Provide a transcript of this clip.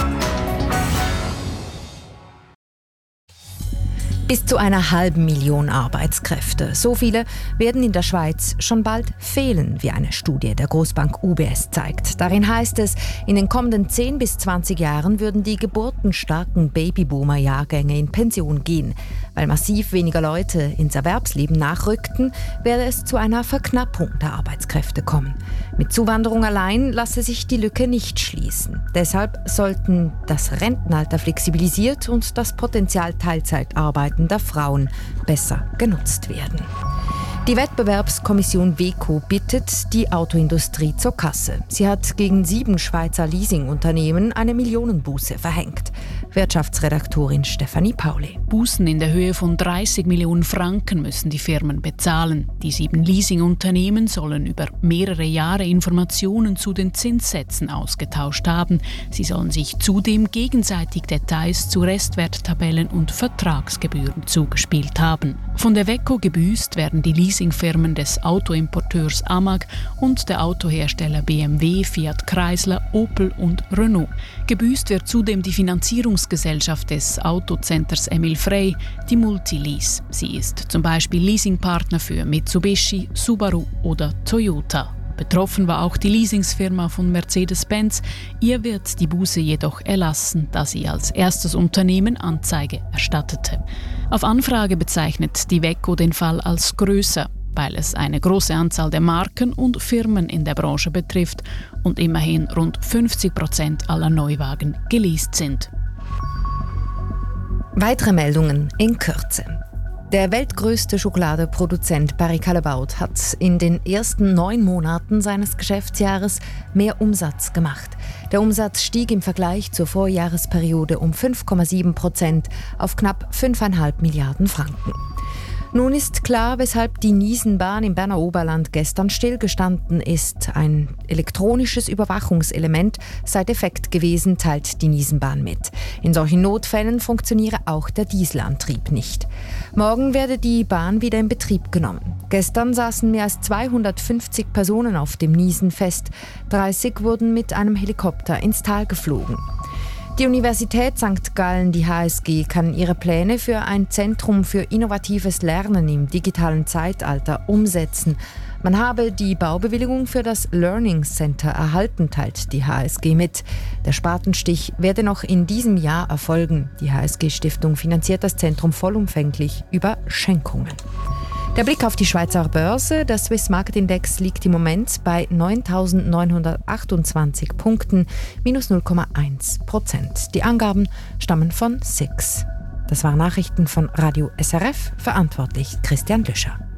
Bis zu 500.000 Arbeitskräfte. So viele werden in der Schweiz schon bald fehlen, wie eine Studie der Grossbank UBS zeigt. Darin heißt es, in den kommenden 10 bis 20 Jahren würden die geburtenstarken Babyboomer-Jahrgänge in Pension gehen. Weil massiv weniger Leute ins Erwerbsleben nachrückten, werde es zu einer Verknappung der Arbeitskräfte kommen. Mit Zuwanderung allein lasse sich die Lücke nicht schließen. Deshalb sollten das Rentenalter flexibilisiert und das Potenzial Teilzeitarbeitender Frauen besser genutzt werden. Die Wettbewerbskommission WEKO bittet die Autoindustrie zur Kasse. Sie hat gegen 7 Schweizer Leasingunternehmen eine Millionenbuße verhängt. Wirtschaftsredaktorin Stefanie Pauli. Bußen in der Höhe von 30 Millionen Franken müssen die Firmen bezahlen. Die 7 Leasingunternehmen sollen über mehrere Jahre Informationen zu den Zinssätzen ausgetauscht haben. Sie sollen sich zudem gegenseitig Details zu Restwerttabellen und Vertragsgebühren zugespielt haben. Von der WEKO gebüßt werden die Leasingfirmen des Autoimporteurs Amag und der Autohersteller BMW, Fiat Chrysler, Opel und Renault. Gebüßt wird zudem die Finanzierungsgesellschaft des Autocenters Emil Frey, die Multilease. Sie ist zum Beispiel Leasingpartner für Mitsubishi, Subaru oder Toyota. Betroffen war auch die Leasingsfirma von Mercedes-Benz. Ihr wird die Buße jedoch erlassen, da sie als erstes Unternehmen Anzeige erstattete. Auf Anfrage bezeichnet die WEKO den Fall als größer, weil es eine große Anzahl der Marken und Firmen in der Branche betrifft und immerhin rund 50% aller Neuwagen geleast sind. Weitere Meldungen in Kürze. Der weltgrößte Schokoladeproduzent Barry Callebaut hat in den ersten 9 Monaten seines Geschäftsjahres mehr Umsatz gemacht. Der Umsatz stieg im Vergleich zur Vorjahresperiode um 5,7% auf knapp 5,5 Milliarden Franken. Nun ist klar, weshalb die Niesenbahn im Berner Oberland gestern stillgestanden ist. Ein elektronisches Überwachungselement sei defekt gewesen, teilt die Niesenbahn mit. In solchen Notfällen funktioniere auch der Dieselantrieb nicht. Morgen werde die Bahn wieder in Betrieb genommen. Gestern saßen mehr als 250 Personen auf dem Niesen fest. 30 wurden mit einem Helikopter ins Tal geflogen. Die Universität St. Gallen, die HSG, kann ihre Pläne für ein Zentrum für innovatives Lernen im digitalen Zeitalter umsetzen. Man habe die Baubewilligung für das Learning Center erhalten, teilt die HSG mit. Der Spatenstich werde noch in diesem Jahr erfolgen. Die HSG-Stiftung finanziert das Zentrum vollumfänglich über Schenkungen. Der Blick auf die Schweizer Börse. Der Swiss Market Index liegt im Moment bei 9.928 Punkten, minus 0,1%. Die Angaben stammen von SIX. Das waren Nachrichten von Radio SRF, verantwortlich Christian Lüscher.